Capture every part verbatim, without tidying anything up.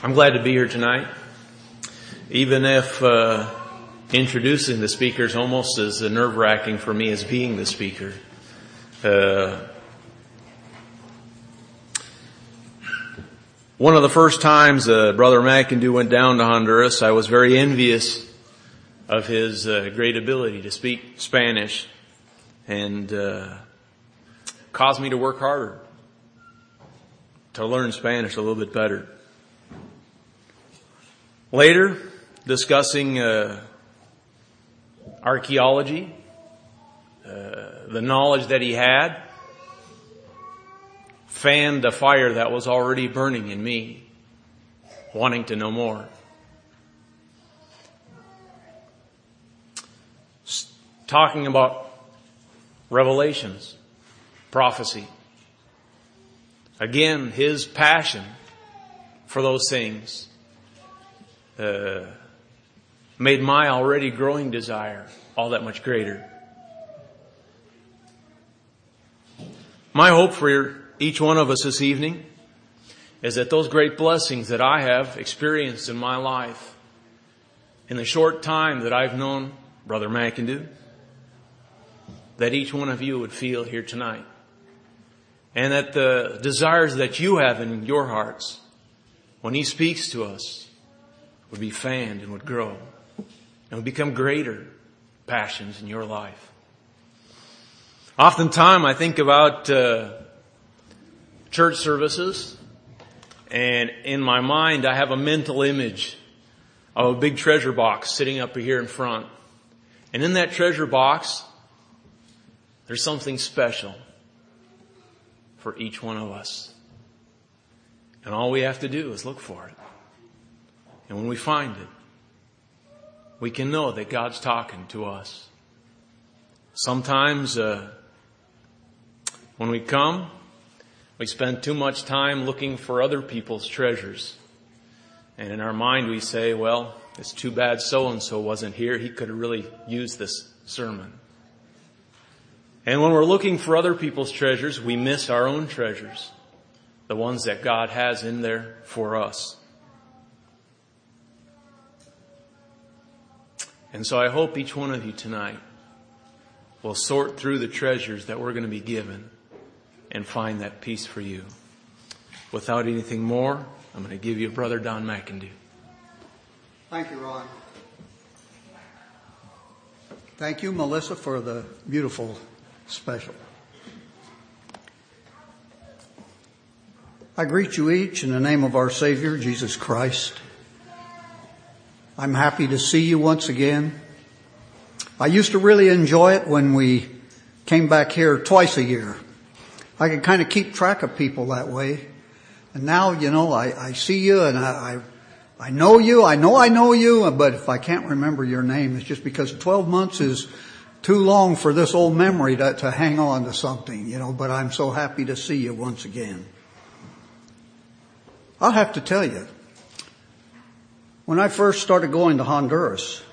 I'm glad to be here tonight, even if uh, introducing the speaker is almost as nerve-wracking for me as being the speaker. Uh, one of the first times uh, Brother McIndoe went down to Honduras, I was very envious of his uh, great ability to speak Spanish, and uh, caused me to work harder to learn Spanish a little bit better. Later, discussing uh, archaeology, uh, the knowledge that he had fanned the fire that was already burning in me, wanting to know more. S- talking about revelations, prophecy. Again, his passion for those things Uh, made my already growing desire all that much greater. My hope for each one of us this evening is that those great blessings that I have experienced in my life, in the short time that I've known Brother McIndoe, that each one of you would feel here tonight. And that the desires that you have in your hearts, when he speaks to us, would be fanned and would grow and would become greater passions in your life. Oftentimes I think about uh, church services, and in my mind I have a mental image of a big treasure box sitting up here in front. And in that treasure box, there's something special for each one of us. And all we have to do is look for it. And when we find it, we can know that God's talking to us. Sometimes uh, when we come, we spend too much time looking for other people's treasures. And in our mind we say, well, it's too bad so-and-so wasn't here. He could have really used this sermon. And when we're looking for other people's treasures, we miss our own treasures, the ones that God has in there for us. And so I hope each one of you tonight will sort through the treasures that we're going to be given and find that peace for you. Without anything more, I'm going to give you Brother Don McIndoe. Thank you, Ron. Thank you, Melissa, for the beautiful special. I greet you each in the name of our Savior, Jesus Christ. I'm happy to see you once again. I used to really enjoy it when we came back here twice a year. I could kind of keep track of people that way. And now, you know, I, I see you and I, I, I know you. I know I know you, but if I can't remember your name, it's just because twelve months is too long for this old memory to, to hang on to something, you know, but I'm so happy to see you once again. I'll have to tell you, when I first started going to Honduras,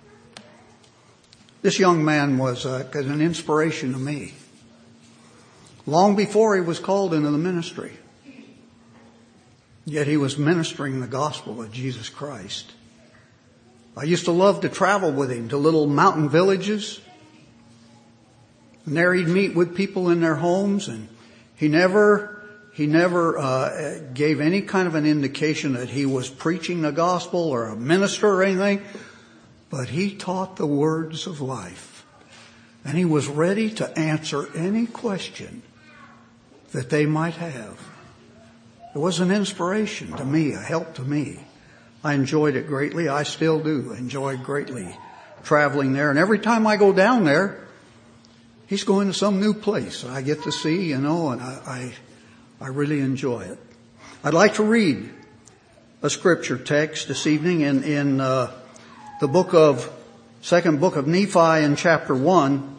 this young man was uh, an inspiration to me. Long before he was called into the ministry, yet he was ministering the gospel of Jesus Christ. I used to love to travel with him to little mountain villages. And there he'd meet with people in their homes, and he never... He never uh, gave any kind of an indication that he was preaching the gospel or a minister or anything, but he taught the words of life. And he was ready to answer any question that they might have. It was an inspiration to me, a help to me. I enjoyed it greatly. I still do enjoy greatly traveling there. And every time I go down there, he's going to some new place I get to see, you know, and I... I I really enjoy it. I'd like to read a scripture text this evening in, in uh, the book of, second book of Nephi in chapter one.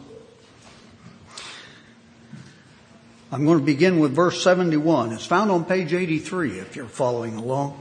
I'm going to begin with verse seventy-one. It's found on page eighty-three if you're following along.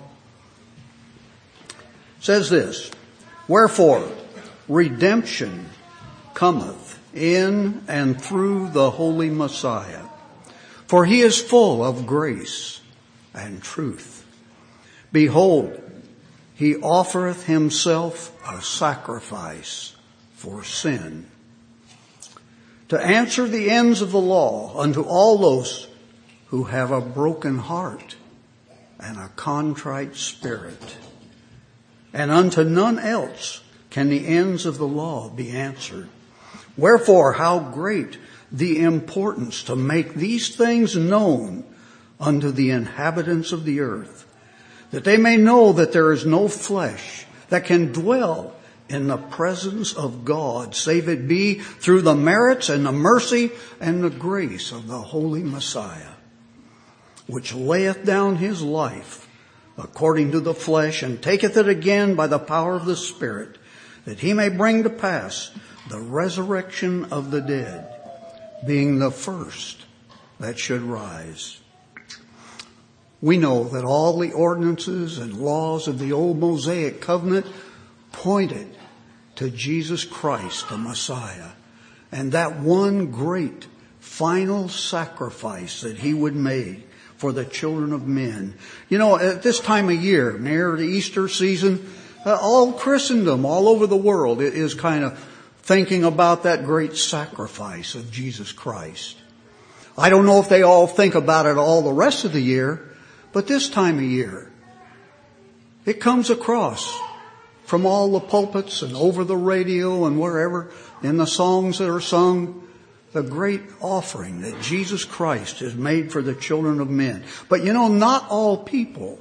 It says this, "Wherefore redemption cometh in and through the Holy Messiah. For he is full of grace and truth. Behold, he offereth himself a sacrifice for sin, to answer the ends of the law unto all those who have a broken heart and a contrite spirit. And unto none else can the ends of the law be answered. Wherefore, how great the importance to make these things known unto the inhabitants of the earth, that they may know that there is no flesh that can dwell in the presence of God, save it be through the merits and the mercy and the grace of the Holy Messiah, which layeth down his life according to the flesh, and taketh it again by the power of the Spirit, that he may bring to pass the resurrection of the dead, being the first that should rise. We know that all the ordinances and laws of the old Mosaic covenant pointed to Jesus Christ, the Messiah, and that one great final sacrifice that he would make for the children of men. You know, at this time of year, near the Easter season, uh, all Christendom, all over the world, is kind of thinking about that great sacrifice of Jesus Christ. I don't know if they all think about it all the rest of the year, but this time of year, it comes across from all the pulpits and over the radio and wherever, in the songs that are sung, the great offering that Jesus Christ has made for the children of men. But you know, not all people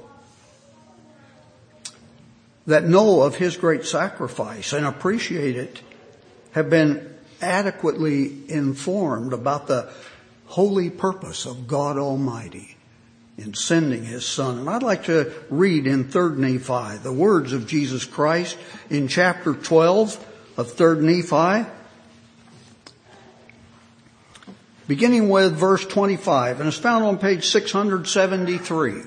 that know of his great sacrifice and appreciate it have been adequately informed about the holy purpose of God Almighty in sending his Son. And I'd like to read in Third Nephi the words of Jesus Christ in chapter twelve of Third Nephi, beginning with verse twenty-five, and it's found on page six hundred seventy-three.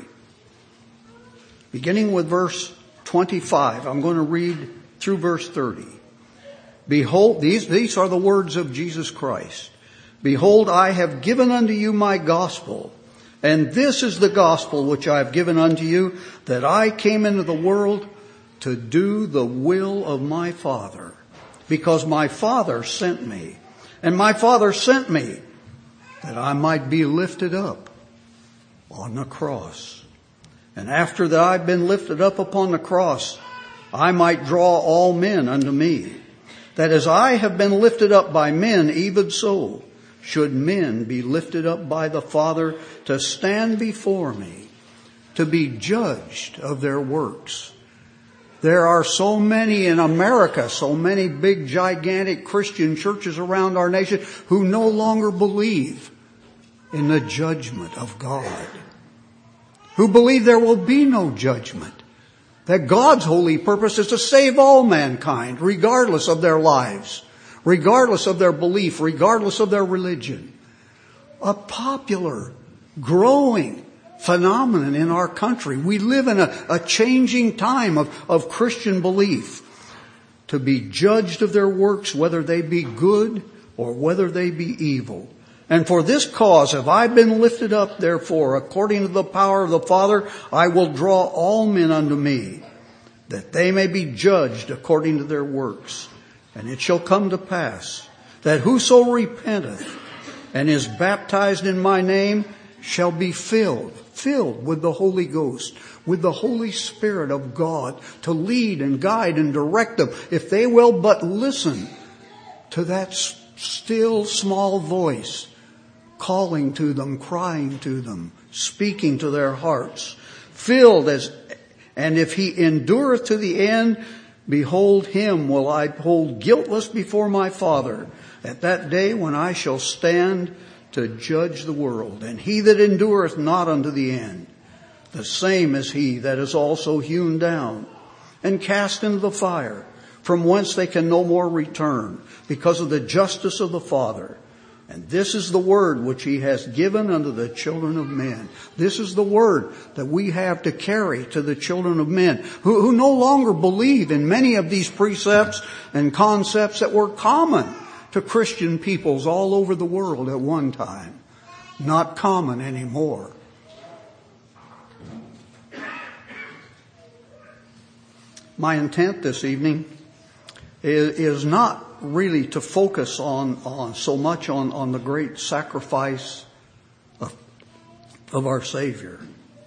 Beginning with verse twenty-five, I'm going to read through verse thirty. Behold, these, these are the words of Jesus Christ. Behold, I have given unto you my gospel, and this is the gospel which I have given unto you, that I came into the world to do the will of my Father, because my Father sent me. And my Father sent me that I might be lifted up on the cross. And after that I've been lifted up upon the cross, I might draw all men unto me. That as I have been lifted up by men, even so should men be lifted up by the Father, to stand before me, to be judged of their works. There are so many in America, so many big, gigantic Christian churches around our nation who no longer believe in the judgment of God, who believe there will be no judgment, that God's holy purpose is to save all mankind, regardless of their lives, regardless of their belief, regardless of their religion. A popular, growing phenomenon in our country. We live in a, a changing time of, of Christian belief. To be judged of their works, whether they be good or whether they be evil. And for this cause have I been lifted up, therefore, according to the power of the Father, I will draw all men unto me, that they may be judged according to their works. And it shall come to pass that whoso repenteth and is baptized in my name shall be filled, filled with the Holy Ghost, with the Holy Spirit of God, to lead and guide and direct them, if they will but listen to that still small voice calling to them, crying to them, speaking to their hearts, filled as, and if he endureth to the end, behold, him will I hold guiltless before my Father at that day when I shall stand to judge the world. And he that endureth not unto the end, the same is he that is also hewn down and cast into the fire, from whence they can no more return, because of the justice of the Father. And this is the word which he has given unto the children of men. This is the word that we have to carry to the children of men, who, who no longer believe in many of these precepts and concepts that were common to Christian peoples all over the world at one time. Not common anymore. my intent this evening is, is not really to focus on, on so much on, on the great sacrifice of, of our Savior,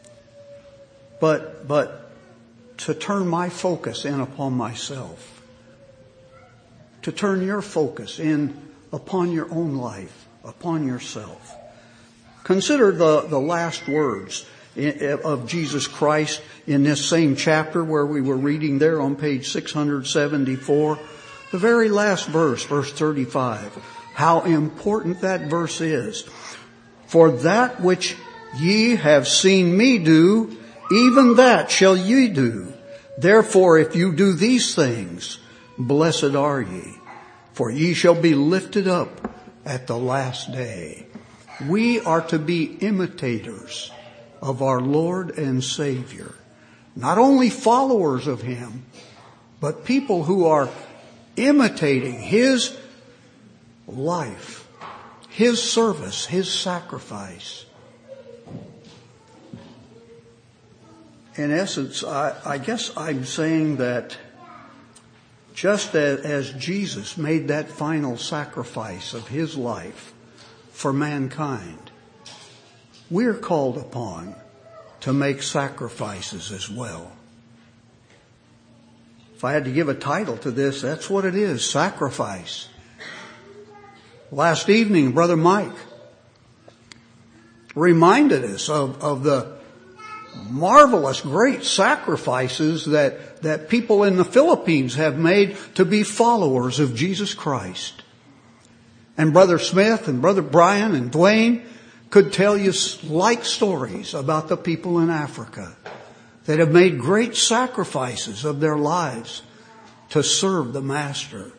but, but to turn my focus in upon myself, to turn your focus in upon your own life, upon yourself. Consider the, the last words of Jesus Christ in this same chapter where we were reading there on page six seventy-four. The very last verse, verse thirty-five. How important that verse is. For that which ye have seen me do, even that shall ye do. Therefore, if you do these things, blessed are ye, for ye shall be lifted up at the last day. We are to be imitators of our Lord and Savior. Not only followers of Him, but people who are imitating His life, His service, His sacrifice. In essence, I, I guess I'm saying that just as, as Jesus made that final sacrifice of His life for mankind, we're called upon to make sacrifices as well. If I had to give a title to this, that's what it is, sacrifice. Last evening, Brother Mike reminded us of, of the marvelous, great sacrifices that, that people in the Philippines have made to be followers of Jesus Christ. And Brother Smith and Brother Brian and Dwayne could tell you like stories about the people in Africa that have made great sacrifices of their lives to serve the Master.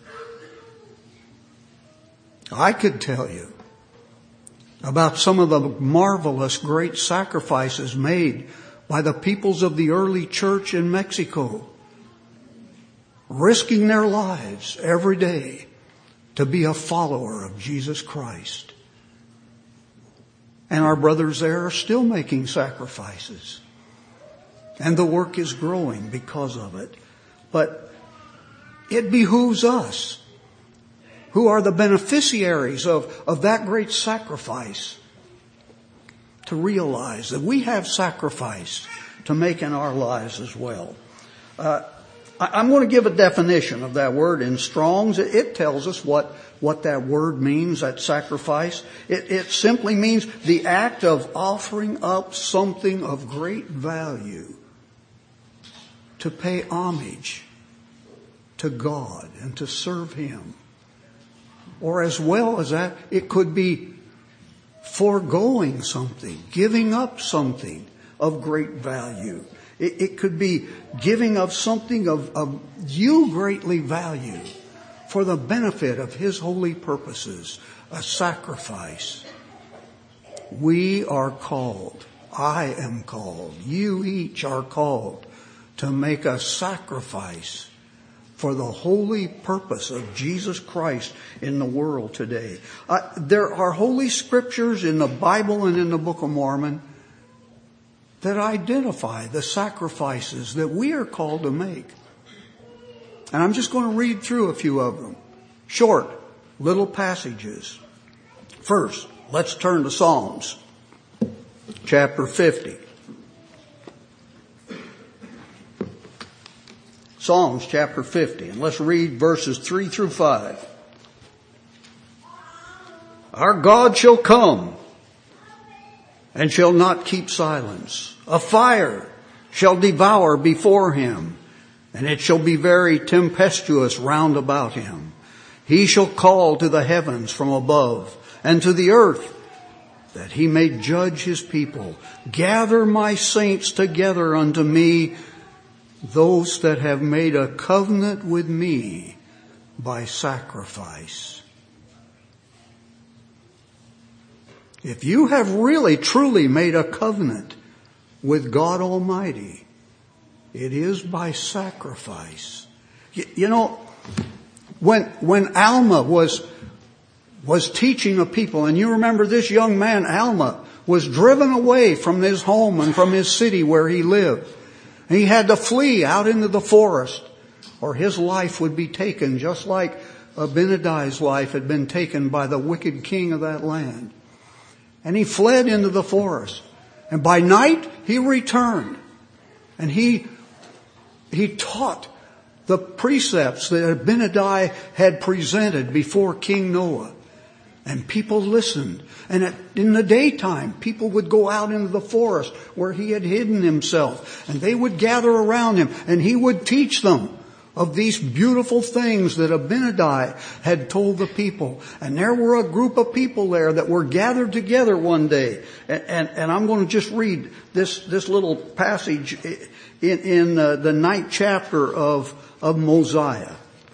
I could tell you about some of the marvelous great sacrifices made by the peoples of the early church in Mexico, risking their lives every day to be a follower of Jesus Christ. And our brothers there are still making sacrifices. And the work is growing because of it. But it behooves us, who are the beneficiaries of, of that great sacrifice, to realize that we have sacrifice to make in our lives as well. Uh, I, I'm going to give a definition of that word in Strong's. It, it tells us what, what that word means, that sacrifice. It, it simply means the act of offering up something of great value to pay homage to God and to serve Him. Or as well as that, it could be foregoing something, giving up something of great value. It, it could be giving up something of, of you greatly value for the benefit of His holy purposes, a sacrifice. We are called, I am called, you each are called to make a sacrifice for the holy purpose of Jesus Christ in the world today. Uh, there are holy scriptures in the Bible and in the Book of Mormon that identify the sacrifices that we are called to make. And I'm just going to read through a few of them. Short, little passages. First, let's turn to Psalms, chapter fifty. Psalms chapter fifty, and let's read verses three through five. Our God shall come and shall not keep silence. A fire shall devour before Him, and it shall be very tempestuous round about Him. He shall call to the heavens from above and to the earth, that He may judge His people. Gather my saints together unto me, those that have made a covenant with me by sacrifice. If you have really truly made a covenant with God Almighty, it is by sacrifice. You, you know, when when Alma was was teaching a people, and you remember this young man, Alma, was driven away from his home and from his city where he lived. And he had to flee out into the forest, or his life would be taken, just like Abinadi's life had been taken by the wicked king of that land. And he fled into the forest. And by night, he returned. And he, he taught the precepts that Abinadi had presented before King Noah. And people listened. And at, in the daytime, people would go out into the forest where he had hidden himself. And they would gather around him. And he would teach them of these beautiful things that Abinadi had told the people. And there were a group of people there that were gathered together one day. And, and, and I'm going to just read this, this little passage in, in uh, the ninth chapter of, of Mosiah.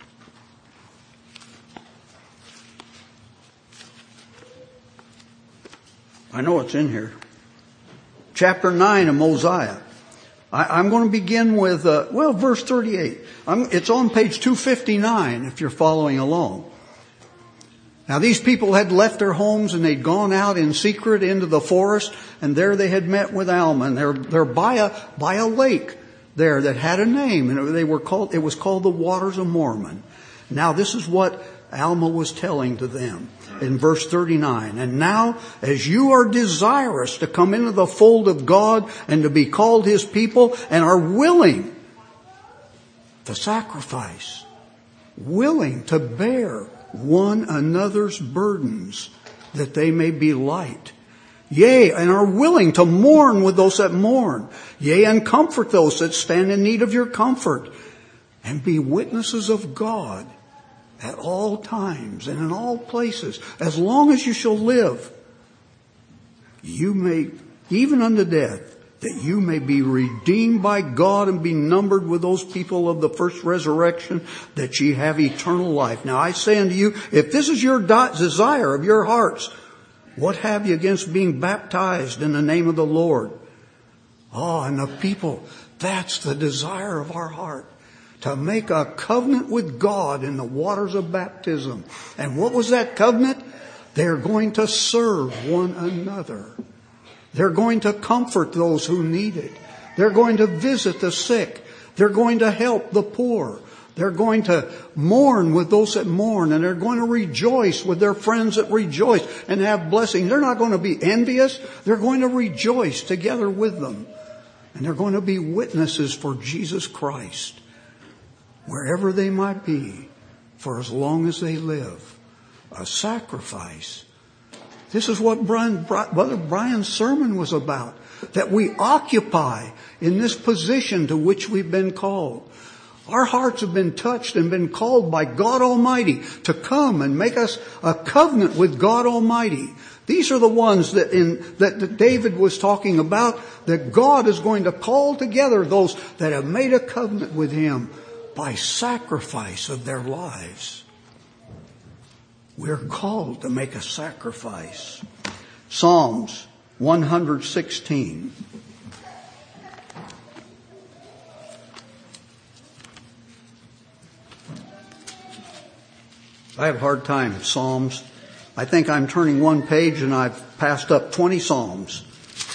I know it's in here. Chapter nine of Mosiah. I, I'm going to begin with, uh, well, verse thirty-eight. I'm, it's on page two fifty-nine if you're following along. Now these people had left their homes and they'd gone out in secret into the forest, and there they had met with Alma. And they're, they're by a, by a lake there that had a name, and they were called, it was called the Waters of Mormon. Now this is what Alma was telling to them in verse thirty-nine. And now, as you are desirous to come into the fold of God and to be called His people, and are willing to sacrifice, willing to bear one another's burdens, that they may be light. Yea, and are willing to mourn with those that mourn. Yea, and comfort those that stand in need of your comfort. And be witnesses of God at all times and in all places, as long as you shall live. You may, even unto death, that you may be redeemed by God and be numbered with those people of the first resurrection, that ye have eternal life. Now I say unto you, if this is your desire of your hearts, what have you against being baptized in the name of the Lord? Oh, and the people, that's the desire of our heart. To make a covenant with God in the waters of baptism. And what was that covenant? They're going to serve one another. They're going to comfort those who need it. They're going to visit the sick. They're going to help the poor. They're going to mourn with those that mourn. And they're going to rejoice with their friends that rejoice and have blessing. They're not going to be envious. They're going to rejoice together with them. And they're going to be witnesses for Jesus Christ, wherever they might be, for as long as they live. A sacrifice. This is what Brian, Brother Brian's sermon was about. That we occupy in this position to which we've been called. Our hearts have been touched and been called by God Almighty to come and make us a covenant with God Almighty. These are the ones that in that, that David was talking about, that God is going to call together those that have made a covenant with Him by sacrifice of their lives. We're called to make a sacrifice. Psalms one sixteen. I have a hard time with Psalms. I think I'm turning one page and I've passed up twenty Psalms.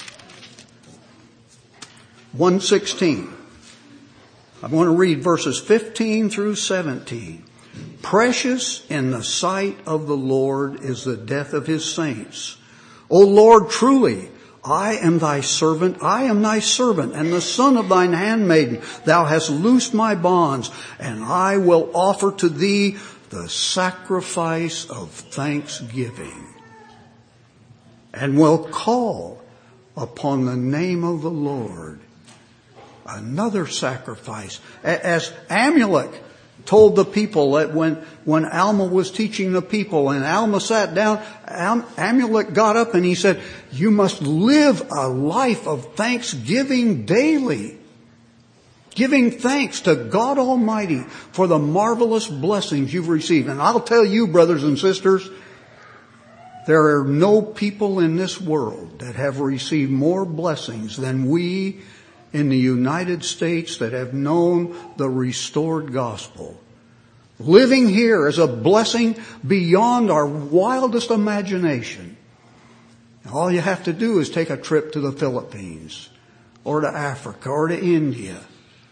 one sixteen. I'm going to read verses fifteen through seventeen. Precious in the sight of the Lord is the death of His saints. O Lord, truly, I am Thy servant. I am Thy servant and the son of Thine handmaiden. Thou hast loosed my bonds, and I will offer to Thee the sacrifice of thanksgiving, and will call upon the name of the Lord. Another sacrifice. As Amulek told the people that when, when Alma was teaching the people and Alma sat down, Am, Amulek got up and he said, you must live a life of thanksgiving daily. Giving thanks to God Almighty for the marvelous blessings you've received. And I'll tell you, brothers and sisters, there are no people in this world that have received more blessings than we in the United States that have known the restored gospel. Living here is a blessing beyond our wildest imagination. All you have to do is take a trip to the Philippines, or to Africa or to India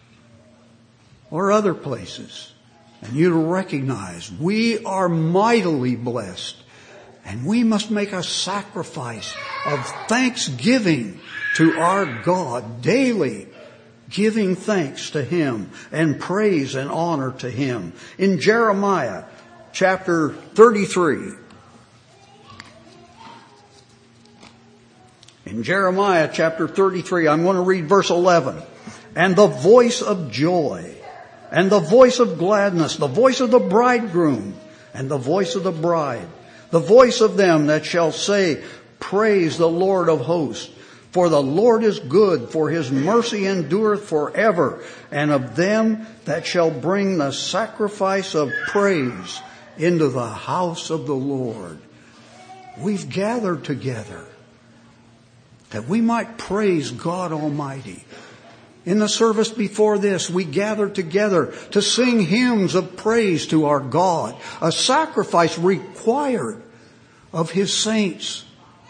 or other places, and you to recognize we are mightily blessed, and we must make a sacrifice of thanksgiving to our God daily, giving thanks to Him and praise and honor to Him. In Jeremiah chapter thirty-three, in Jeremiah chapter thirty-three, I'm going to read verse eleven. And the voice of joy, and the voice of gladness, the voice of the bridegroom, and the voice of the bride, the voice of them that shall say, praise the Lord of hosts. For the Lord is good, for His mercy endureth forever. And of them that shall bring the sacrifice of praise into the house of the Lord. We've gathered together that we might praise God Almighty. In the service before this, we gathered together to sing hymns of praise to our God, a sacrifice required of His saints.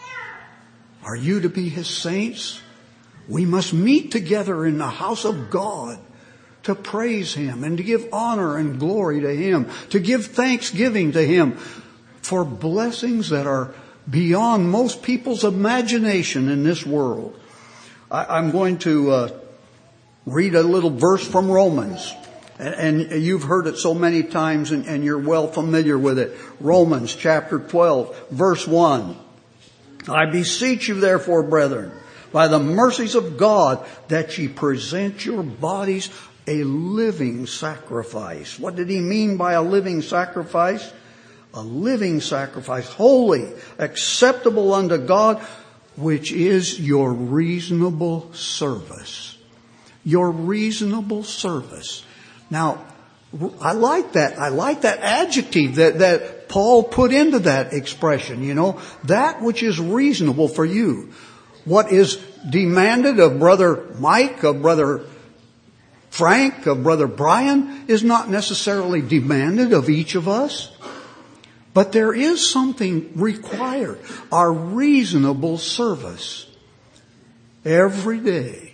Are you to be His saints? We must meet together in the house of God to praise Him and to give honor and glory to Him, to give thanksgiving to Him for blessings that are beyond most people's imagination in this world. I, I'm going to uh, read a little verse from Romans. And, and you've heard it so many times, and, and you're well familiar with it. Romans chapter twelve, verse one. I beseech you therefore, brethren, by the mercies of God, that ye present your bodies a living sacrifice. What did he mean by a living sacrifice? A living sacrifice, holy, acceptable unto God, which is your reasonable service. Your reasonable service. Now, I like that. I like that adjective that, that Paul put into that expression, you know. That which is reasonable for you. What is demanded of Brother Mike, of Brother Frank, of Brother Brian, is not necessarily demanded of each of us. But there is something required. Our reasonable service. Every day.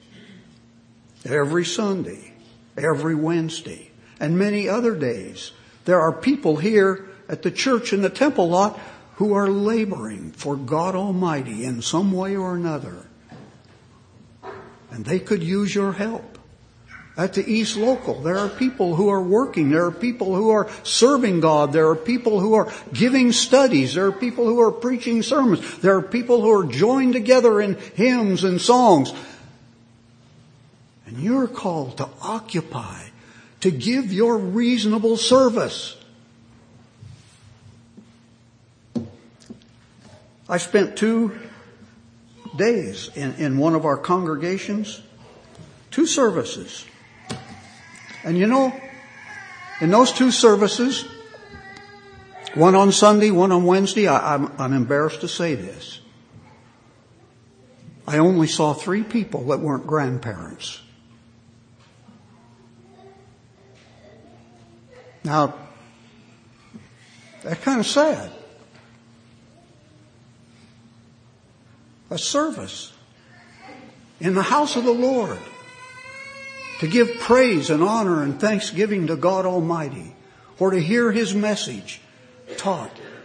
Every Sunday. Every Wednesday. And many other days. There are people here at the church in the temple lot who are laboring for God Almighty in some way or another. And they could use your help. At the East Local, there are people who are working. There are people who are serving God. There are people who are giving studies. There are people who are preaching sermons. There are people who are joined together in hymns and songs. And you're called to occupy, to give your reasonable service. I spent two days in, in one of our congregations, two services. And you know, in those two services, one on Sunday, one on Wednesday, I, I'm, I'm embarrassed to say this. I only saw three people that weren't grandparents. Now, that's kind of sad. A service in the house of the Lord to give praise and honor and thanksgiving to God Almighty, or to hear His message taught.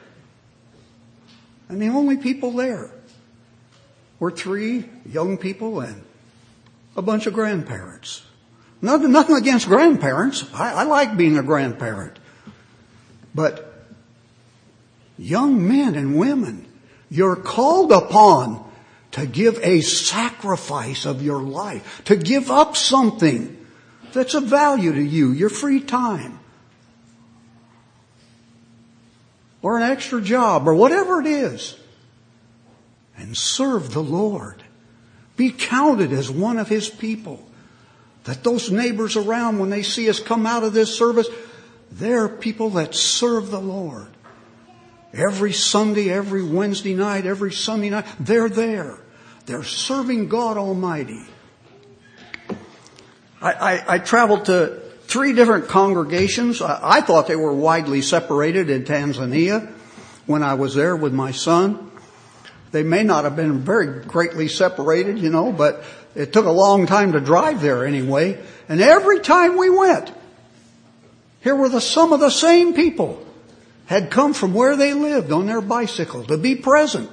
And the only people there were three young people and a bunch of grandparents. Nothing, nothing against grandparents. I, I like being a grandparent. But young men and women, you're called upon to give a sacrifice of your life, to give up something that's of value to you, your free time, or an extra job, or whatever it is, and serve the Lord. Be counted as one of His people. That those neighbors around, when they see us come out of this service, they're people that serve the Lord. Every Sunday, every Wednesday night, every Sunday night, they're there. They're serving God Almighty. I, I, I traveled to three different congregations. I, I thought they were widely separated in Tanzania when I was there with my son. They may not have been very greatly separated, you know, but It took a long time to drive there anyway. And every time we went, here were the, some of the same people had come from where they lived on their bicycle to be present.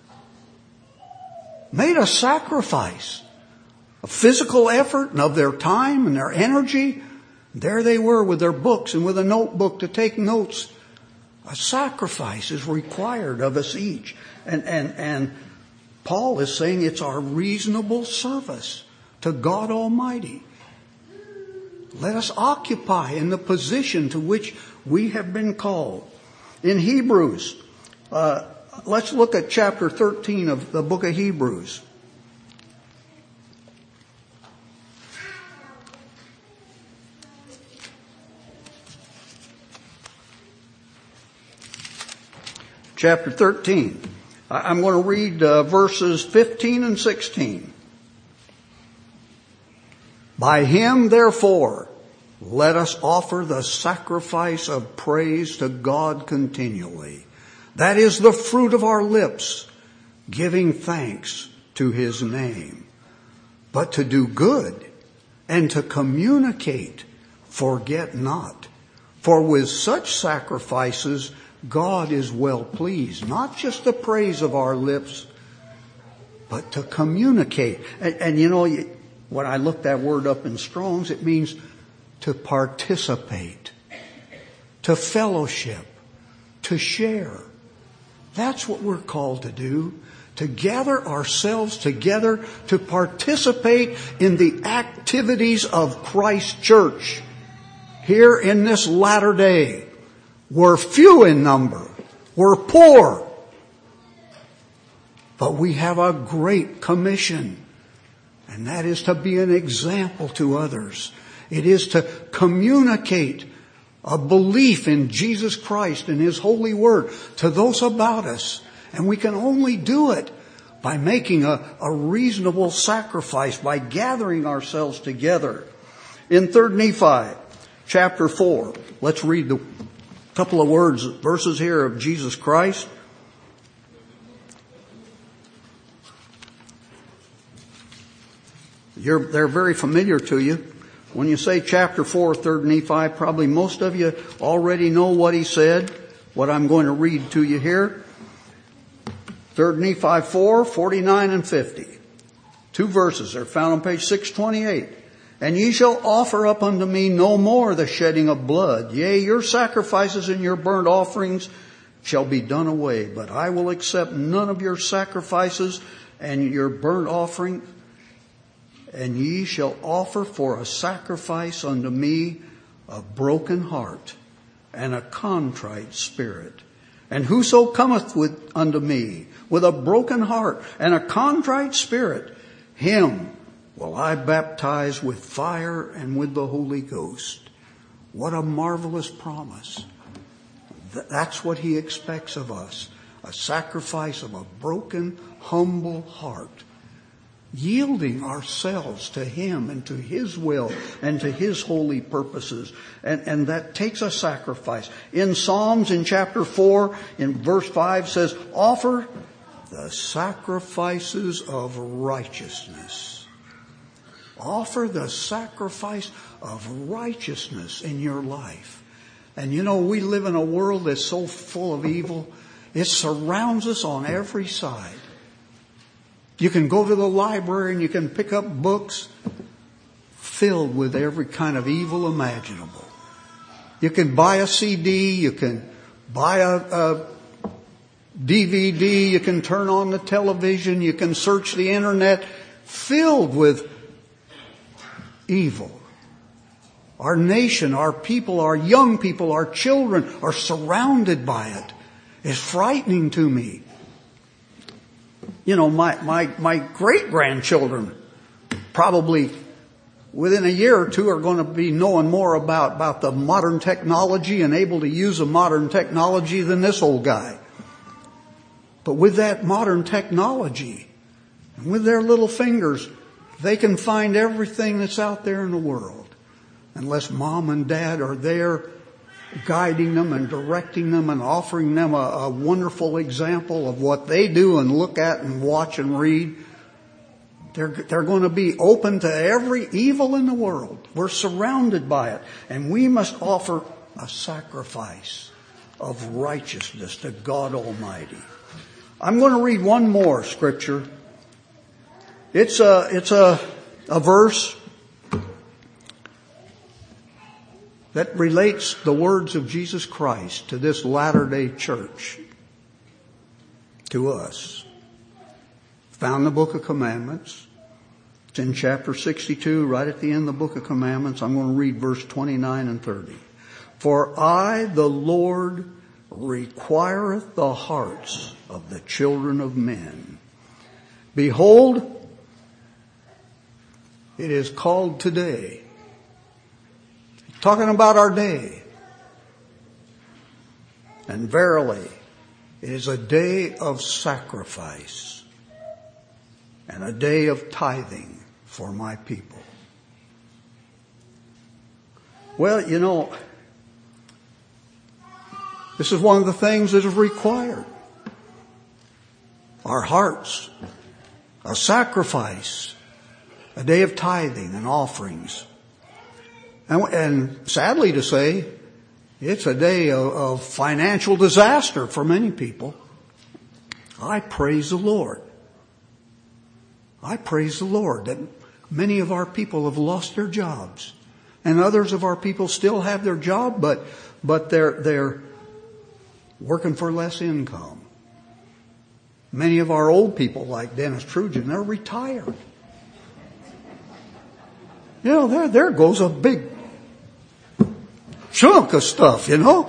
Made a sacrifice, a physical effort and of their time and their energy. There they were with their books and with a notebook to take notes. A sacrifice is required of us each. And, and, and Paul is saying it's our reasonable service to God Almighty. Let us occupy in the position to which we have been called. In Hebrews, uh, let's look at chapter thirteen of the book of Hebrews. Chapter thirteen. I'm going to read uh, verses fifteen and sixteen. By him, therefore, let us offer the sacrifice of praise to God continually. That is the fruit of our lips, giving thanks to his name. But to do good and to communicate, forget not. For with such sacrifices, God is well pleased. Not just the praise of our lips, but to communicate. And, and you know, when I looked that word up in Strong's, it means to participate, to fellowship, to share. That's what we're called to do, to gather ourselves together to participate in the activities of Christ's church. Here in this latter day, we're few in number, we're poor, but we have a great commission, and that is to be an example to others. It is to communicate a belief in Jesus Christ and his holy word to those about us. And we can only do it by making a, a reasonable sacrifice, by gathering ourselves together. In Third Nephi, chapter four, let's read the couple of words, verses here of Jesus Christ. You're, they're very familiar to you. When you say chapter four, Third Nephi, probably most of you already know what he said, what I'm going to read to you here. Third Nephi four, forty-nine and fifty. Two verses are found on page six twenty-eight. And ye shall offer up unto me no more the shedding of blood. Yea, your sacrifices and your burnt offerings shall be done away. But I will accept none of your sacrifices and your burnt offering. And ye shall offer for a sacrifice unto me a broken heart and a contrite spirit. And whoso cometh with unto me with a broken heart and a contrite spirit, him will I baptize with fire and with the Holy Ghost. What a marvelous promise. That's what he expects of us. A sacrifice of a broken, humble heart. Yielding ourselves to him and to his will and to his holy purposes. And, and that takes a sacrifice. In Psalms, in chapter four, in verse five says, offer the sacrifices of righteousness. Offer the sacrifice of righteousness in your life. And you know, we live in a world that's so full of evil. It surrounds us on every side. You can go to the library and you can pick up books filled with every kind of evil imaginable. You can buy a C D, you can buy a, a D V D, you can turn on the television, you can search the internet, filled with evil. Our nation, our people, our young people, our children are surrounded by it. It's frightening to me. You know, my, my, my great-grandchildren probably within a year or two are going to be knowing more about, about the modern technology and able to use a modern technology than this old guy. But with that modern technology, with their little fingers, they can find everything that's out there in the world. Unless mom and dad are there guiding them and directing them and offering them a, a wonderful example of what they do and look at and watch and read, They're, they're going to be open to every evil in the world. We're surrounded by it. And we must offer a sacrifice of righteousness to God Almighty. I'm going to read one more scripture. It's a, it's a, a verse that relates the words of Jesus Christ to this latter-day church, to us. Found in the Book of Commandments. It's in chapter sixty-two, right at the end of the Book of Commandments. I'm going to read verse twenty-nine and thirty. For I, the Lord, requireth the hearts of the children of men. Behold, it is called today. Talking about our day. And verily, it is a day of sacrifice and a day of tithing for my people. Well, you know, this is one of the things that is required. Our hearts, a sacrifice, a day of tithing and offerings. And, and sadly to say, it's a day of, of financial disaster for many people. I praise the Lord. I praise the Lord that many of our people have lost their jobs. And others of our people still have their job, but, but they're, they're working for less income. Many of our old people, like Dennis Trujan, they're retired. You know, there, there goes a big chunk of stuff, you know.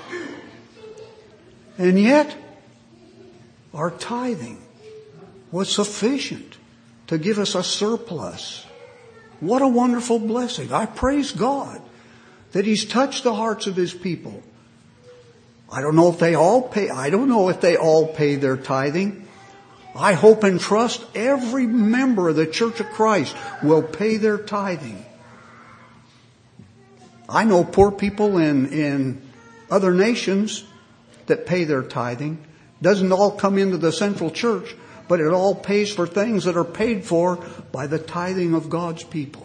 And yet, our tithing was sufficient to give us a surplus. What a wonderful blessing. I praise God that He's touched the hearts of His people. I don't know if they all pay, I don't know if they all pay their tithing. I hope and trust every member of the Church of Christ will pay their tithing. I know poor people in, in other nations that pay their tithing. Doesn't all come into the central church, but it all pays for things that are paid for by the tithing of God's people.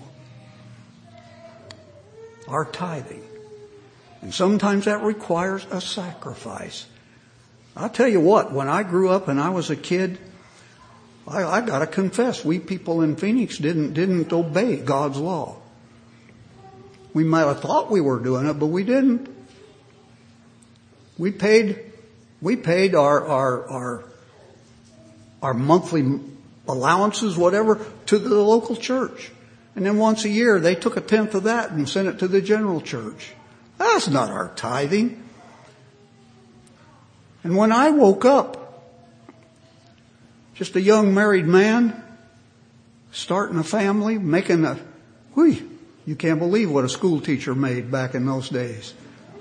Our tithing. And sometimes that requires a sacrifice. I'll tell you what, when I grew up and I was a kid, I, I gotta confess, we people in Phoenix didn't, didn't obey God's law. We might have thought we were doing it, but we didn't. We paid, we paid our, our, our, our monthly allowances, whatever, to the local church. And then once a year, they took a tenth of that and sent it to the general church. That's not our tithing. And when I woke up, just a young married man, starting a family, making a, whee, you can't believe what a school teacher made back in those days.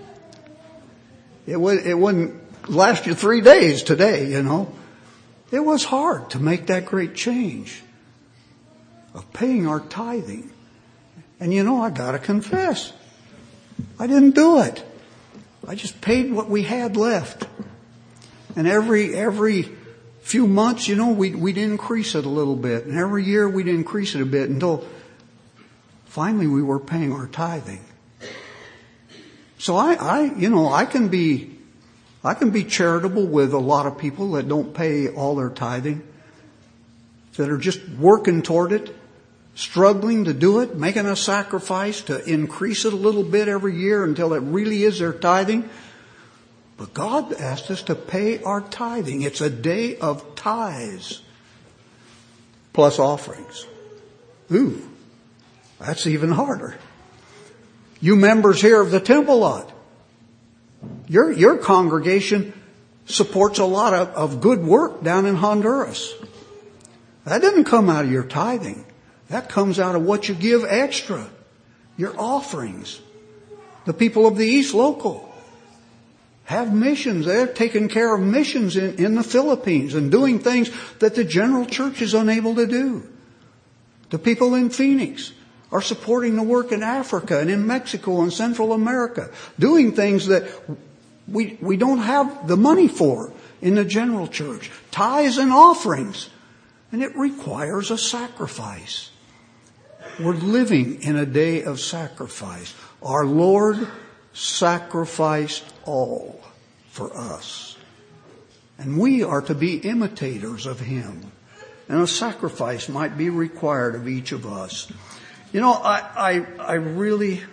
It would, it wouldn't last you three days today, you know. It was hard to make that great change of paying our tithing. And you know, I gotta confess, I didn't do it. I just paid what we had left. And every, every few months, you know, we'd, we'd increase it a little bit. And every year we'd increase it a bit until finally we were paying our tithing. So I, I, you know, I can be, I can be charitable with a lot of people that don't pay all their tithing, that are just working toward it, struggling to do it, making a sacrifice to increase it a little bit every year until it really is their tithing. But God asked us to pay our tithing. It's a day of tithes plus offerings. Ooh, that's even harder. You members here of the Temple Lot, your, your congregation supports a lot of, of good work down in Honduras. That didn't come out of your tithing. That comes out of what you give extra, your offerings. The people of the East Local have missions. They're taking care of missions in, in the Philippines and doing things that the general church is unable to do. The people in Phoenix are supporting the work in Africa and in Mexico and Central America, doing things that we, we don't have the money for in the general church. Tithes and offerings. And it requires a sacrifice. We're living in a day of sacrifice. Our Lord sacrificed all for us. And we are to be imitators of Him. And a sacrifice might be required of each of us. You know, I, I, I really,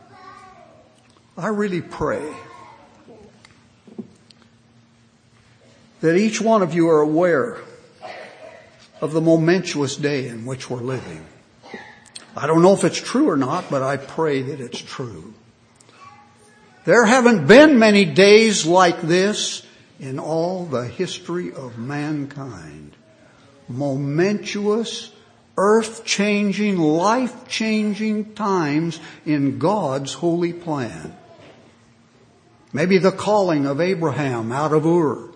I really pray that each one of you are aware of the momentous day in which we're living. I don't know if it's true or not, but I pray that it's true. There haven't been many days like this in all the history of mankind. Momentous, earth-changing, life-changing times in God's holy plan. Maybe the calling of Abraham out of Ur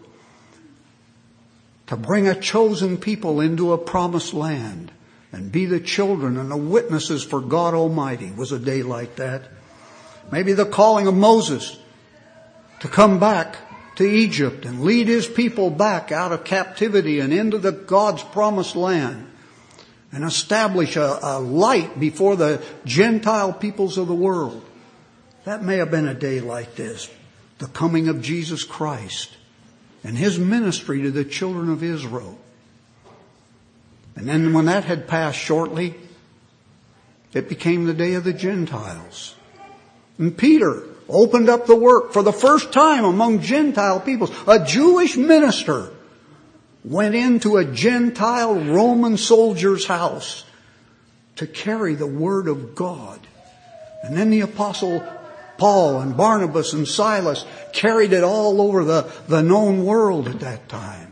to bring a chosen people into a promised land and be the children and the witnesses for God Almighty was a day like that. Maybe the calling of Moses to come back to Egypt and lead his people back out of captivity and into the God's promised land and establish a, a light before the Gentile peoples of the world. That may have been a day like this. The coming of Jesus Christ and His ministry to the children of Israel. And then when that had passed shortly, it became the day of the Gentiles. And Peter opened up the work for the first time among Gentile peoples. A Jewish minister went into a Gentile Roman soldier's house to carry the Word of God. And then the Apostle Paul and Barnabas and Silas carried it all over the, the known world at that time.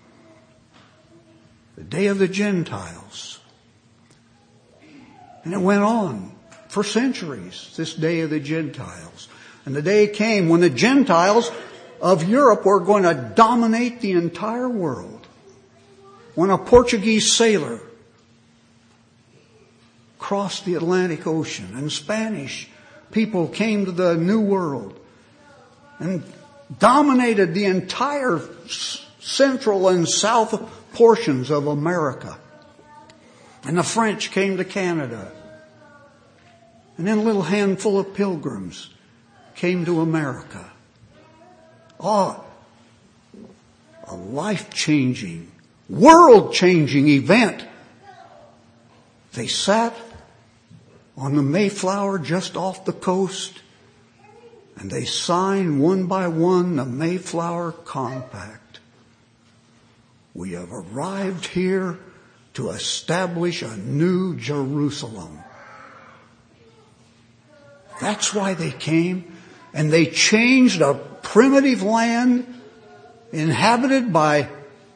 The day of the Gentiles. And it went on for centuries, this day of the Gentiles. And the day came when the Gentiles of Europe were going to dominate the entire world. When a Portuguese sailor crossed the Atlantic Ocean and Spanish people came to the New World and dominated the entire central and south portions of America. And the French came to Canada. And then a little handful of pilgrims came to America. Oh, a life-changing, world-changing event. They sat on the Mayflower just off the coast, and they signed one by one the Mayflower Compact. We have arrived here to establish a new Jerusalem. That's why they came. And they changed a primitive land inhabited by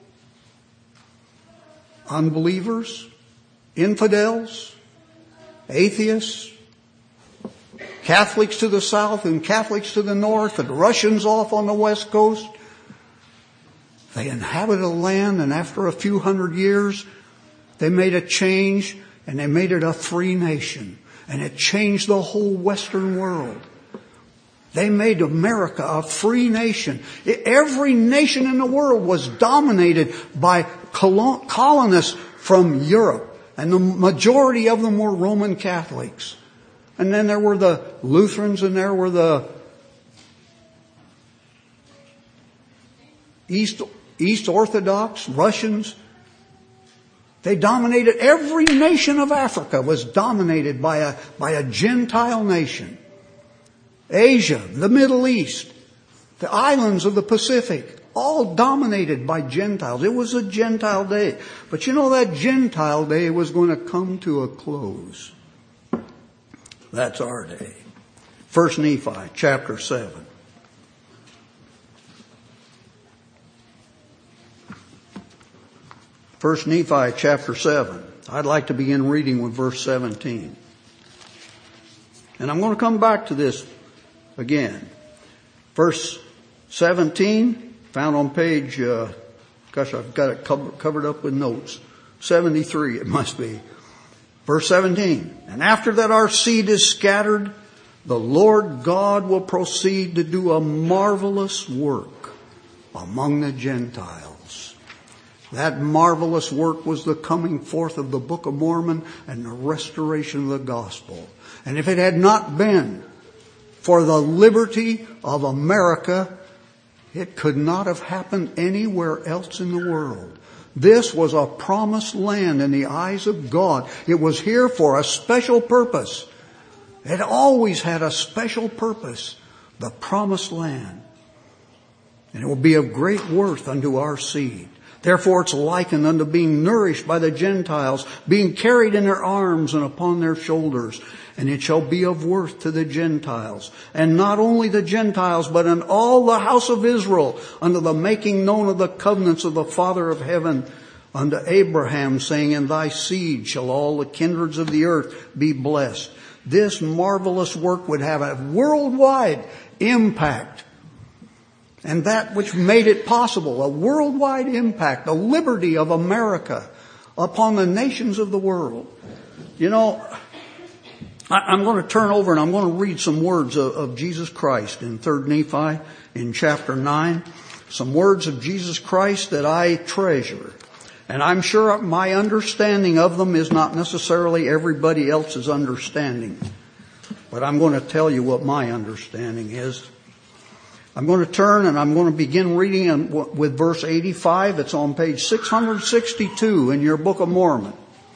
unbelievers, infidels, atheists, Catholics to the south and Catholics to the north, and Russians off on the west coast. They inhabited a land, and after a few hundred years, they made a change, and they made it a free nation. And it changed the whole Western world. They made America a free nation. Every nation in the world was dominated by colonists from Europe. And the majority of them were Roman Catholics. And then there were the Lutherans, and there were the East, East Orthodox, Russians. They dominated, every nation of Africa was dominated by a, by a Gentile nation. Asia, the Middle East, the islands of the Pacific, all dominated by Gentiles. It was a Gentile day. But you know, that Gentile day was going to come to a close. That's our day. First Nephi, chapter seven. First Nephi, chapter seven. I'd like to begin reading with verse seventeen. And I'm going to come back to this again. Verse seventeen, found on page, uh, gosh, I've got it cover, covered up with notes. seventy-three, it must be. Verse seventeen. And after that our seed is scattered, the Lord God will proceed to do a marvelous work among the Gentiles. That marvelous work was the coming forth of the Book of Mormon and the restoration of the gospel. And if it had not been for the liberty of America, it could not have happened anywhere else in the world. This was a promised land in the eyes of God. It was here for a special purpose. It always had a special purpose, the promised land. And it will be of great worth unto our seed. Therefore it's likened unto being nourished by the Gentiles, being carried in their arms and upon their shoulders. And it shall be of worth to the Gentiles. And not only the Gentiles, but in all the house of Israel, unto the making known of the covenants of the Father of heaven, unto Abraham, saying, in thy seed shall all the kindreds of the earth be blessed. This marvelous work would have a worldwide impact. And that which made it possible, a worldwide impact, the liberty of America upon the nations of the world. You know, I'm going to turn over and I'm going to read some words of, of Jesus Christ in Third Nephi in chapter nine. Some words of Jesus Christ that I treasure. And I'm sure my understanding of them is not necessarily everybody else's understanding. But I'm going to tell you what my understanding is. I'm going to turn and I'm going to begin reading with verse eighty-five. It's on page six hundred sixty-two in your Book of Mormon.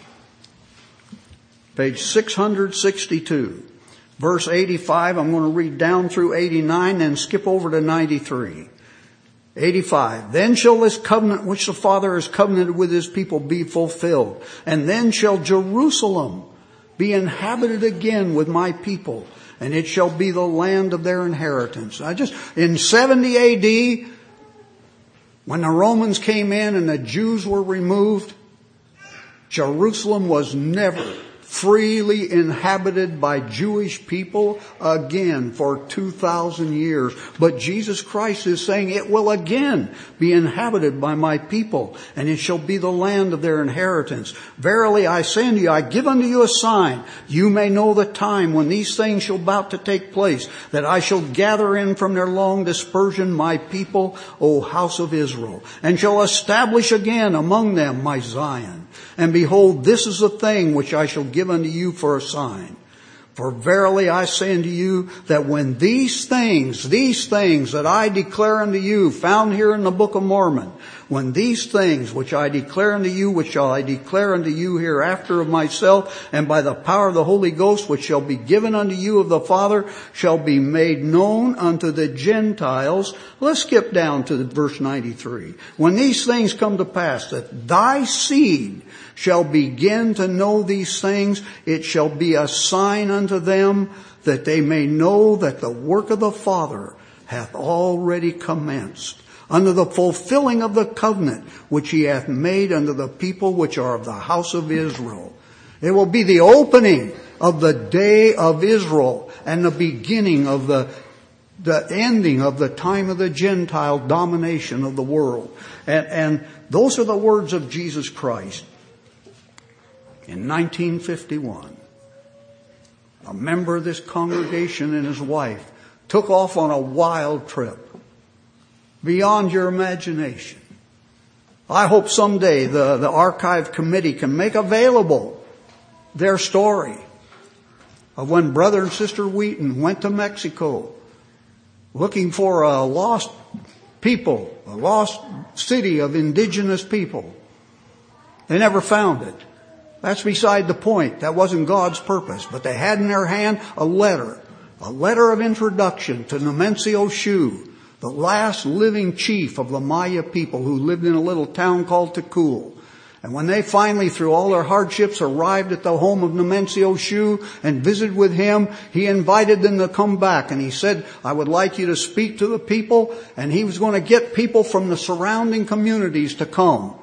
Page six hundred sixty-two. Verse eighty-five, I'm going to read down through eighty-nine and skip over to ninety-three. eighty-five. Then shall this covenant which the Father has covenanted with His people be fulfilled. And then shall Jerusalem be inhabited again with my people. And it shall be the land of their inheritance. I just, in seventy A D, when the Romans came in and the Jews were removed, Jerusalem was never freely inhabited by Jewish people again for two thousand years. But Jesus Christ is saying it will again be inhabited by my people, and it shall be the land of their inheritance. Verily I say unto you, I give unto you a sign. You may know the time when these things shall about to take place, that I shall gather in from their long dispersion my people, O house of Israel, and shall establish again among them my Zion. And behold, this is the thing which I shall give unto you for a sign. For verily I say unto you that when these things, these things that I declare unto you, found here in the Book of Mormon, when these things which I declare unto you, which shall I declare unto you hereafter of myself, and by the power of the Holy Ghost, which shall be given unto you of the Father, shall be made known unto the Gentiles. Let's skip down to verse ninety-three. When these things come to pass, that thy seed shall begin to know these things, it shall be a sign unto them, that they may know that the work of the Father hath already commenced, unto the fulfilling of the covenant which He hath made unto the people which are of the house of Israel. It will be the opening of the day of Israel and the beginning of the the ending of the time of the Gentile domination of the world. And, and those are the words of Jesus Christ. In nineteen fifty-one, a member of this congregation and his wife took off on a wild trip beyond your imagination. I hope someday the, the archive committee can make available their story of when Brother and Sister Wheaton went to Mexico looking for a lost people, a lost city of indigenous people. They never found it. That's beside the point. That wasn't God's purpose. But they had in their hand a letter, a letter of introduction to Nemencio Shu, the last living chief of the Maya people who lived in a little town called Tikul. And when they finally, through all their hardships, arrived at the home of Nemencio Shu and visited with him, he invited them to come back. And he said, I would like you to speak to the people. And he was going to get people from the surrounding communities to come.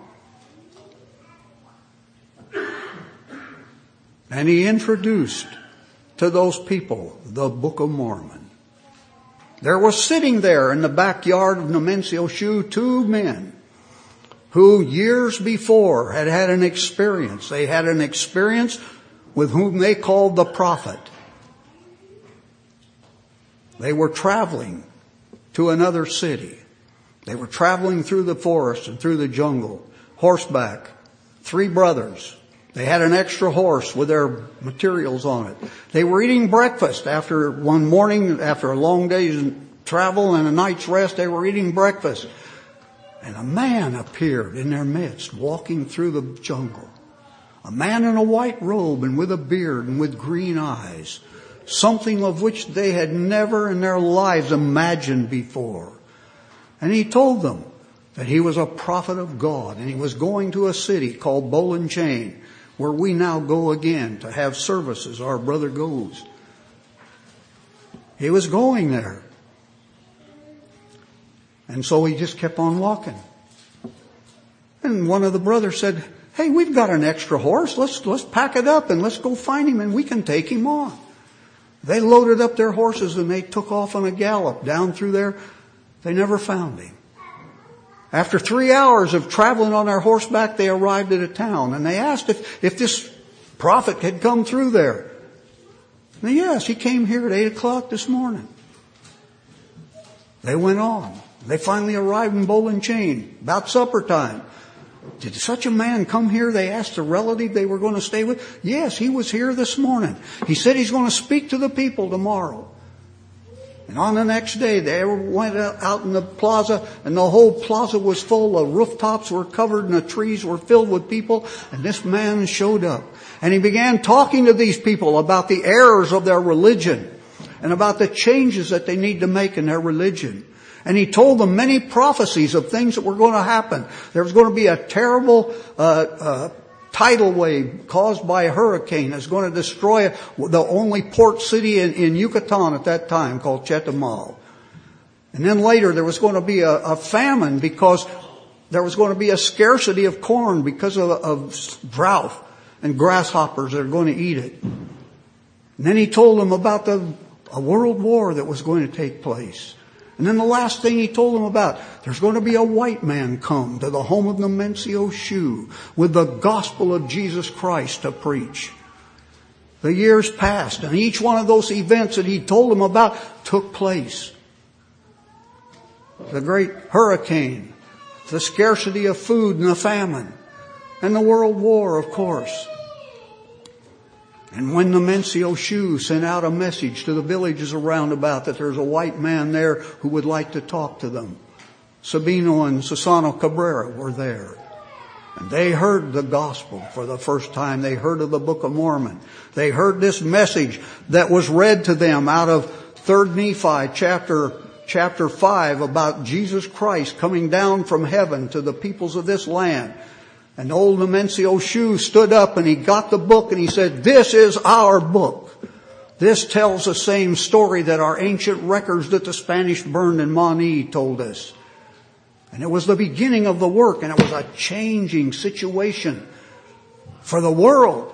And he introduced to those people the Book of Mormon. There was sitting there in the backyard of Nemencio Shu two men who years before had had an experience. They had an experience with whom they called the prophet. They were traveling to another city. They were traveling through the forest and through the jungle. horseback. Three brothers. They had an extra horse with their materials on it. They were eating breakfast after one morning, after a long day's travel and a night's rest. They were eating breakfast. And a man appeared in their midst, walking through the jungle. A man in a white robe and with a beard and with green eyes. Something of which they had never in their lives imagined before. And he told them that he was a prophet of God, and he was going to a city called Ball and Chain, where we now go again to have services. Our brother goes. He was going there. And so he just kept on walking. And one of the brothers said, hey, we've got an extra horse. Let's, let's pack it up and let's go find him and we can take him on. They loaded up their horses and they took off on a gallop down through there. They never found him. After three hours of traveling on their horseback, they arrived at a town and they asked if, if this prophet had come through there. And yes, he came here at eight o'clock this morning. They went on. They finally arrived in Ball and Chain about supper time. Did such a man come here? They asked the relative they were going to stay with. Yes, he was here this morning. He said he's going to speak to the people tomorrow. And on the next day, they went out in the plaza, and the whole plaza was full. The rooftops were covered, and the trees were filled with people. And this man showed up. And he began talking to these people about the errors of their religion and about the changes that they need to make in their religion. And he told them many prophecies of things that were going to happen. There was going to be a terrible uh, uh tidal wave caused by a hurricane that's going to destroy the only port city in, in Yucatan at that time, called Chetumal. And then later there was going to be a, a famine because there was going to be a scarcity of corn because of, of drought and grasshoppers that are going to eat it. And then he told them about the a world war that was going to take place. And then the last thing he told them about, there's going to be a white man come to the home of Nemencio Shu with the gospel of Jesus Christ to preach. The years passed, and each one of those events that he told them about took place. The great hurricane, the scarcity of food and the famine, and the world war, of course. And when Nemencio Shu sent out a message to the villages around about that there's a white man there who would like to talk to them, Sabino and Susano Cabrera were there. And they heard the gospel for the first time. They heard of the Book of Mormon. They heard this message that was read to them out of Third Nephi chapter, chapter five about Jesus Christ coming down from heaven to the peoples of this land. And old Nemencio Shu stood up and he got the book and he said, this is our book. This tells the same story that our ancient records that the Spanish burned in Mani told us. And it was the beginning of the work, and it was a changing situation for the world.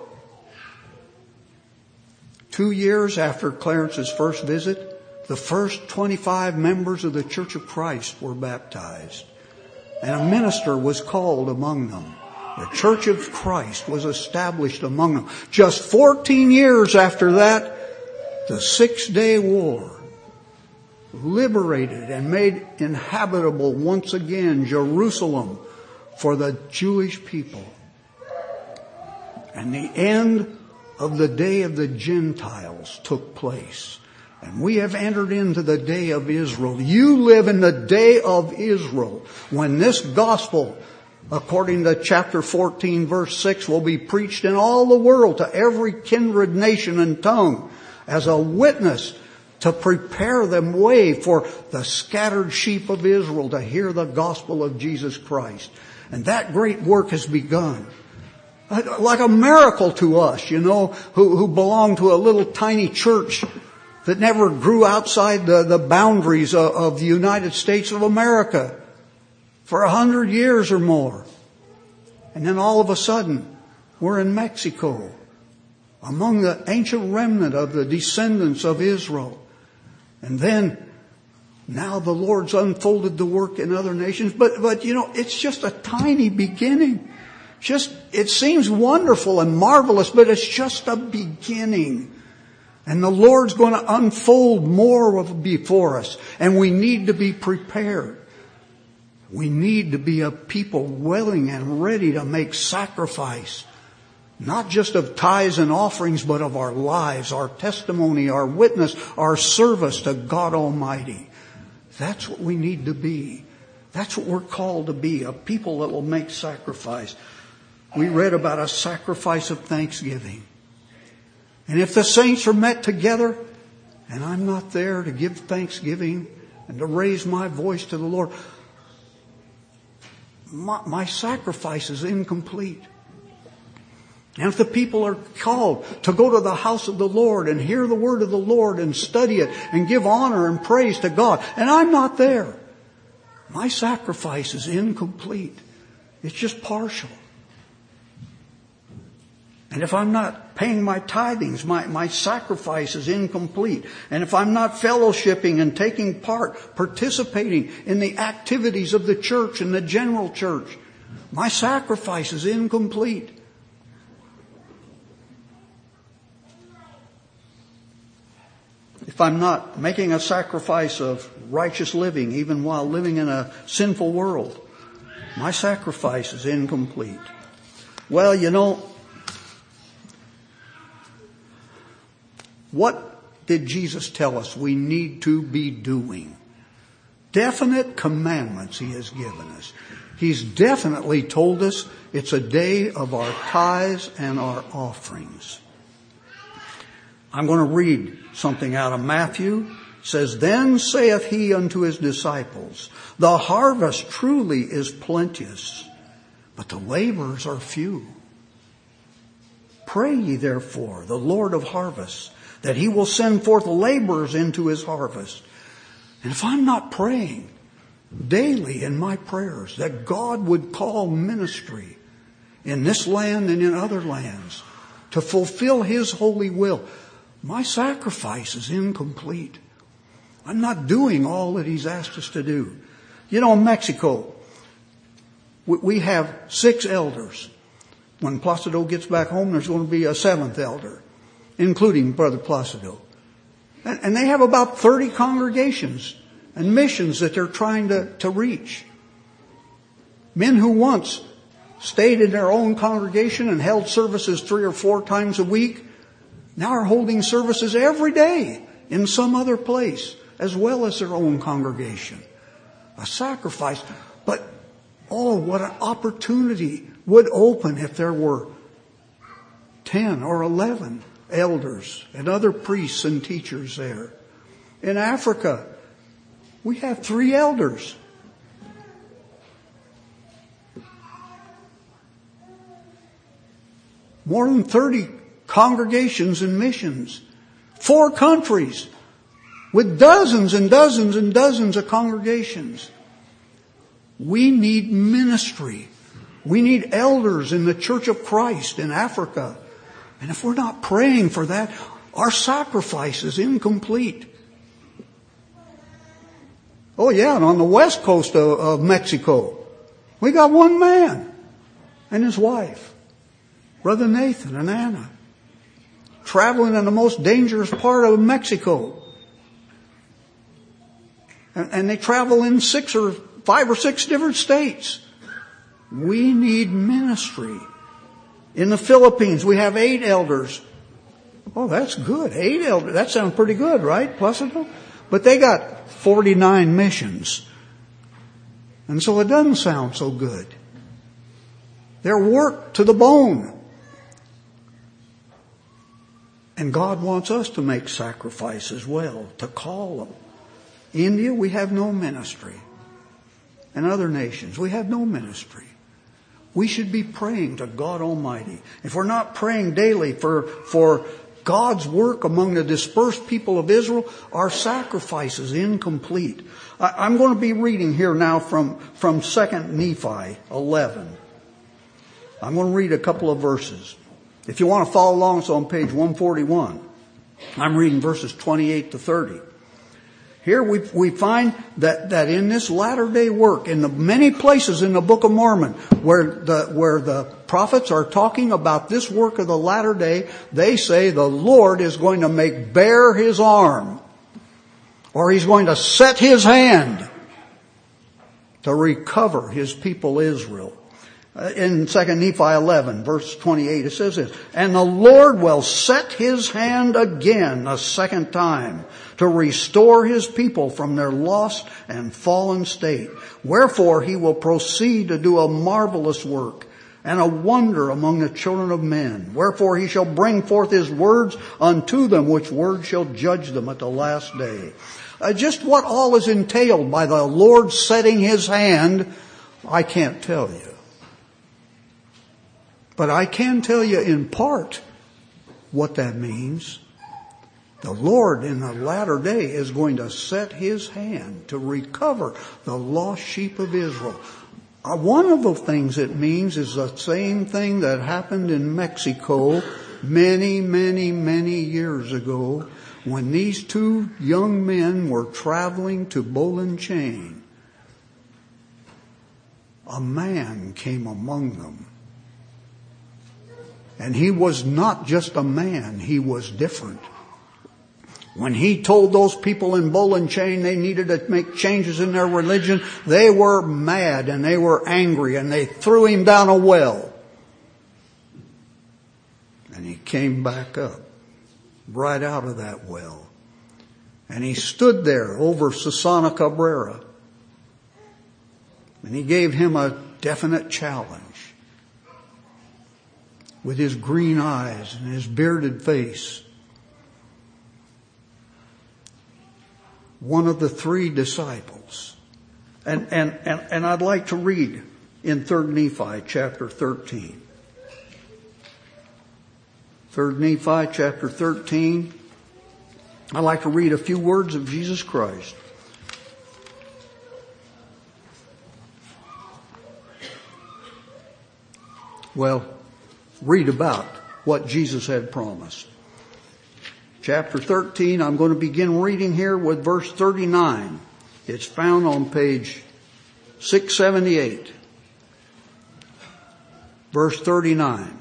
Two years after Clarence's first visit, the first twenty-five members of the Church of Christ were baptized. And a minister was called among them. The Church of Christ was established among them. Just fourteen years after that, the Six-Day War liberated and made inhabitable once again Jerusalem for the Jewish people. And the end of the day of the Gentiles took place. And we have entered into the day of Israel. You live in the day of Israel, when this gospel, according to chapter fourteen, verse six, will be preached in all the world to every kindred, nation, and tongue as a witness to prepare them way for the scattered sheep of Israel to hear the gospel of Jesus Christ. And that great work has begun. Like a miracle to us, you know, who, who belong to a little tiny church that never grew outside the, the boundaries of, of the United States of America for a hundred years or more. And then all of a sudden, we're in Mexico, among the ancient remnant of the descendants of Israel. And then, now the Lord's unfolded the work in other nations. But, but you know, it's just a tiny beginning. Just, it seems wonderful and marvelous, but it's just a beginning. And the Lord's going to unfold more of before us. And we need to be prepared. We need to be a people willing and ready to make sacrifice, not just of tithes and offerings, but of our lives, our testimony, our witness, our service to God Almighty. That's what we need to be. That's what we're called to be, a people that will make sacrifice. We read about a sacrifice of thanksgiving. And if the saints are met together, and I'm not there to give thanksgiving and to raise my voice to the Lord, my, my sacrifice is incomplete. And if the people are called to go to the house of the Lord and hear the word of the Lord and study it and give honor and praise to God, and I'm not there, my sacrifice is incomplete. It's just partial. And if I'm not paying my tithings, my, my sacrifice is incomplete. And if I'm not fellowshipping and taking part, participating in the activities of the church and the general church, my sacrifice is incomplete. If I'm not making a sacrifice of righteous living, even while living in a sinful world, my sacrifice is incomplete. Well, you know, what did Jesus tell us we need to be doing? Definite commandments He has given us. He's definitely told us it's a day of our tithes and our offerings. I'm going to read something out of Matthew. It says, "Then saith He unto His disciples, the harvest truly is plenteous, but the laborers are few. Pray ye therefore the Lord of harvest, that He will send forth laborers into His harvest." And if I'm not praying daily in my prayers that God would call ministry in this land and in other lands to fulfill His holy will, my sacrifice is incomplete. I'm not doing all that He's asked us to do. You know, in Mexico, we have six elders. When Placido gets back home, there's going to be a seventh elder, including Brother Placido. And they have about thirty congregations and missions that they're trying to, to reach. Men who once stayed in their own congregation and held services three or four times a week now are holding services every day in some other place, as well as their own congregation. A sacrifice. But, oh, what an opportunity would open if there were ten or eleven elders and other priests and teachers there. In Africa, we have three elders. More than thirty congregations and missions. Four countries with dozens and dozens and dozens of congregations. We need ministry. We need elders in the Church of Christ in Africa. And if we're not praying for that, our sacrifice is incomplete. Oh yeah, and on the west coast of, of Mexico, we got one man and his wife, Brother Nathan and Anna, traveling in the most dangerous part of Mexico. And, and they travel in six or five or six different states. We need ministry. In the Philippines, we have eight elders. Oh, that's good. Eight elders. That sounds pretty good, right, Placido? But they got forty-nine missions. And so it doesn't sound so good. They're worked to the bone. And God wants us to make sacrifice as well, to call them. India, we have no ministry. And other nations, we have no ministry. We should be praying to God Almighty. If we're not praying daily for, for God's work among the dispersed people of Israel, our sacrifice is incomplete. I, I'm going to be reading here now from, from Second Nephi eleven. I'm going to read a couple of verses. If you want to follow along, it's on page one forty-one. I'm reading verses twenty-eight to thirty. Here we, we find that, that in this latter day work, in the many places in the Book of Mormon, where the, where the prophets are talking about this work of the latter day, they say the Lord is going to make bare His arm, or He's going to set His hand. to recover his people Israel. In Second Nephi eleven, verse twenty-eight, it says this, "And the Lord will set his hand again a second time to restore his people from their lost and fallen state. Wherefore he will proceed to do a marvelous work and a wonder among the children of men. Wherefore he shall bring forth his words unto them, which words shall judge them at the last day." Uh, just what all is entailed by the Lord setting his hand, I can't tell you. But I can tell you in part what that means. The Lord in the latter day is going to set his hand to recover the lost sheep of Israel. Uh, one of the things it means is the same thing that happened in Mexico many, many, many years ago when these two young men were traveling to Bowling Chain. A man came among them. And he was not just a man, he was different. When he told those people in Bowling Chain they needed to make changes in their religion, they were mad and they were angry and they threw him down a well. And he came back up, right out of that well. And he stood there over Susana Cabrera. And he gave him a definite challenge. With his green eyes and his bearded face. One of the three disciples. And, and, and, and I'd like to read in Third Nephi chapter thirteen. Third Nephi chapter thirteen. I'd like to read a few words of Jesus Christ. Well, read about what Jesus had promised. Chapter thirteen, I'm going to begin reading here with verse thirty-nine. It's found on page six seventy-eight. Verse thirty-nine.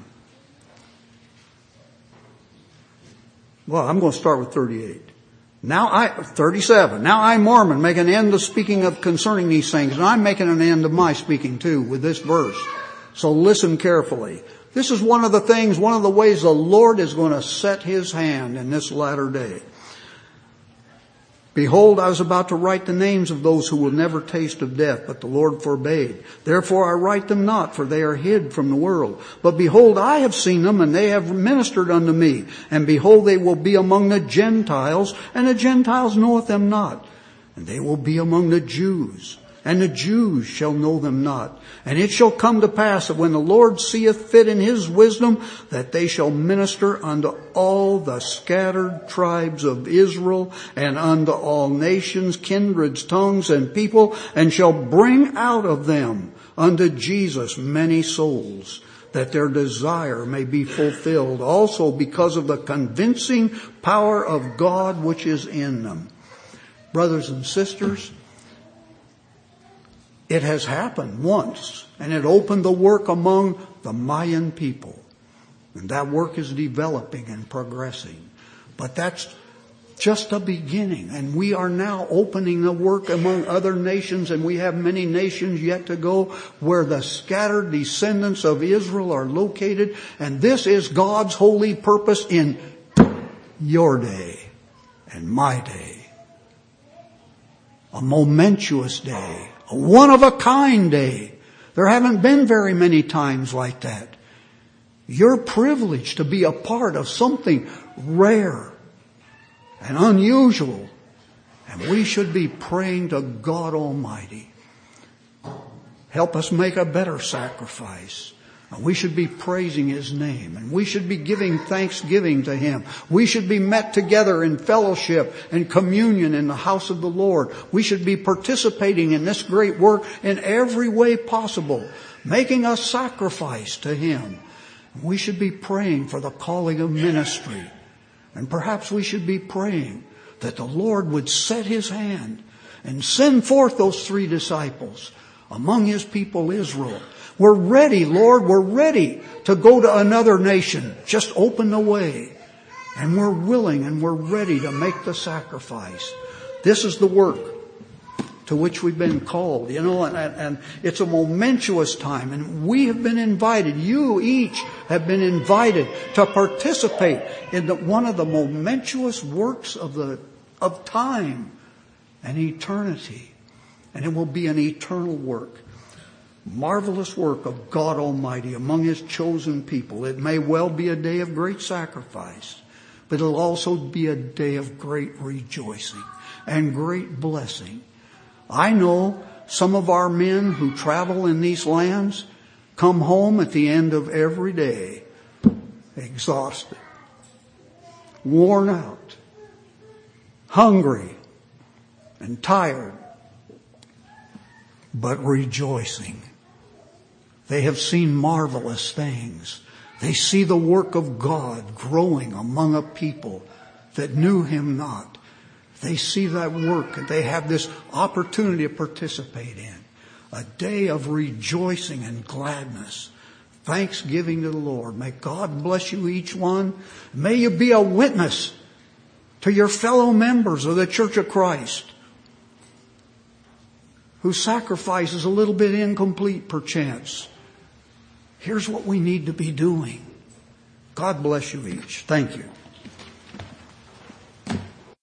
Well, I'm going to start with thirty-eight. Now I, thirty-seven. Now I, Mormon, make an end of speaking of concerning these things, and I'm making an end of my speaking too with this verse. So listen carefully. This is one of the things, one of the ways the Lord is going to set his hand in this latter day. "Behold, I was about to write the names of those who will never taste of death, but the Lord forbade. Therefore I write them not, for they are hid from the world. But behold, I have seen them, and they have ministered unto me. And behold, they will be among the Gentiles, and the Gentiles knoweth them not. And they will be among the Jews, and the Jews shall know them not. And it shall come to pass that when the Lord seeth fit in his wisdom, that they shall minister unto all the scattered tribes of Israel, and unto all nations, kindreds, tongues, and people, and shall bring out of them unto Jesus many souls, that their desire may be fulfilled, also because of the convincing power of God which is in them." Brothers and sisters, it has happened once, and it opened the work among the Mayan people. And that work is developing and progressing. But that's just a beginning, and we are now opening the work among other nations, and we have many nations yet to go where the scattered descendants of Israel are located, and this is God's holy purpose in your day and my day. A momentous day. A one-of-a-kind day. There haven't been very many times like that. You're privileged to be a part of something rare and unusual. And we should be praying to God Almighty. Help us make a better sacrifice. And we should be praising his name. And we should be giving thanksgiving to him. We should be met together in fellowship and communion in the house of the Lord. We should be participating in this great work in every way possible, making a sacrifice to him. We should be praying for the calling of ministry. And perhaps we should be praying that the Lord would set his hand and send forth those three disciples among his people Israel. We're ready, Lord. We're ready to go to another nation. Just open the way. And we're willing and we're ready to make the sacrifice. This is the work to which we've been called, you know, and, and it's a momentous time, and we have been invited, you each have been invited to participate in the, one of the momentous works of the, of time and eternity. And it will be an eternal work. Marvelous work of God Almighty among His chosen people. It may well be a day of great sacrifice, but it'll also be a day of great rejoicing and great blessing. I know some of our men who travel in these lands come home at the end of every day exhausted, worn out, hungry, and tired, but rejoicing. They have seen marvelous things. They see the work of God growing among a people that knew Him not. They see that work and they have this opportunity to participate in. A day of rejoicing and gladness. Thanksgiving to the Lord. May God bless you each one. May you be a witness to your fellow members of the Church of Christ, whose sacrifice is a little bit incomplete perchance. Here's what we need to be doing. God bless you each. Thank you.